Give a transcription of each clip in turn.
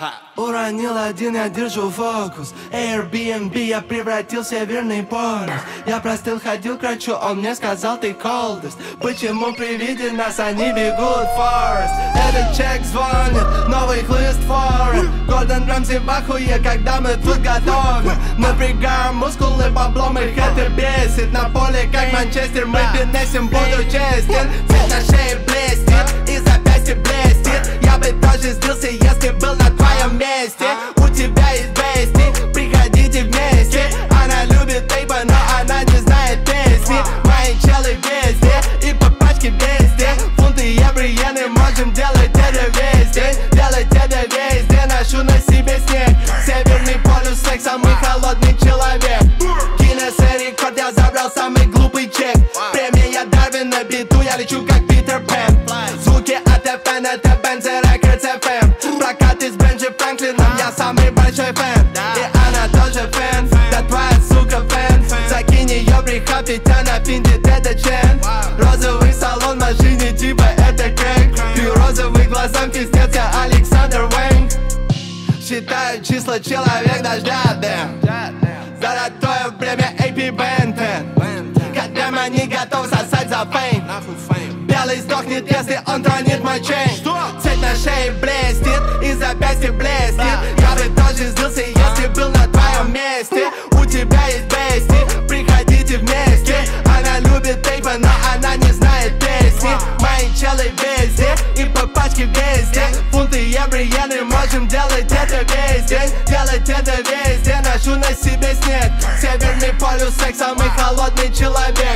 Уронил один, я держу фокус. Airbnb, я превратил в северный полюс. Я простыл, ходил к врачу, он мне сказал, ты coldest. Почему при виде нас они бегут в Forest? Этот чек звонит, новый хлыст форы. Гордон Рамси в ахуе, когда мы тут готовы. Напрягаем мускулы, баблом их это бесит. На поле, как Манчестер, мы бенесим, буду честен. Цвет на шее блестит, и запястье блестит. Я бы тоже сдился, если был на твоем месте. У тебя есть бести, приходите вместе. Она любит тейпа, но она не знает песни. Мои челы везде, и по пачке везде. Фунты, евро, иены, можем делать это весь день. Делать это весь день, ношу на себе снег. Северный полюс, секс, самый холодный человек. Гиннесс рекорд, я забрал самый глупый чек. Премия Дарвин на биту, я лечу как Питер Пен. Звуки от FN, это Benz Records FM. Прокат из Бенджи Франклином, я самый большой фэн. И она тоже фэн, да твоя сука фэн. Закинь ее в рехаб, ведь она пиндит, это чен. Розовый салон в машине, типа это крэнк. Ты розовый глазам пиздец, я Александр Вэнг. Считаю числа, человек дождя, дэм. Золотое время AP Бентен. Когда мы не готовы сосать за фейм. Белый сдохнет, если он тронет мой чейн. Цвет на шее блестит, и запястье блестит. Я бы тоже сдался, если был на твоем месте. У тебя есть бести, приходите вместе. Она любит тейпа, но она не знает песни. Мои челы везде, и по пачке везде. Фунты, евро, иены, можем делать это весь день. Делать это весь день, ношу на себе снег. Северный полюс, секс, самый холодный человек.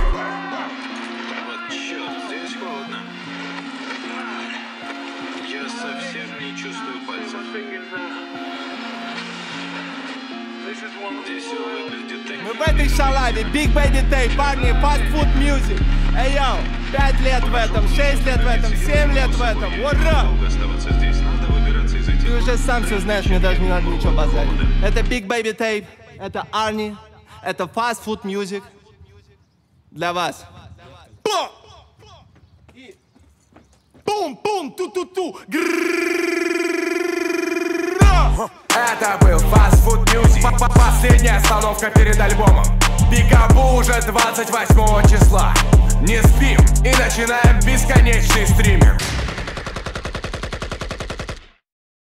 Мы в этой шалаве, Big Baby Tape, парни, Fast Food Music. Эй, йоу, 5 лет в этом, 6 лет в этом, 7 лет в этом, ура! Ты уже сам все знаешь, мне даже не надо ничего базарить. Это Big Baby Tape, это Арни, это Fast Food Music. Для вас. Бум-бум, ту-ту-ту. Это был Fast Food Music. Последняя остановка перед альбомом. Пикабу уже 28 числа. Не спим и начинаем бесконечный стриминг.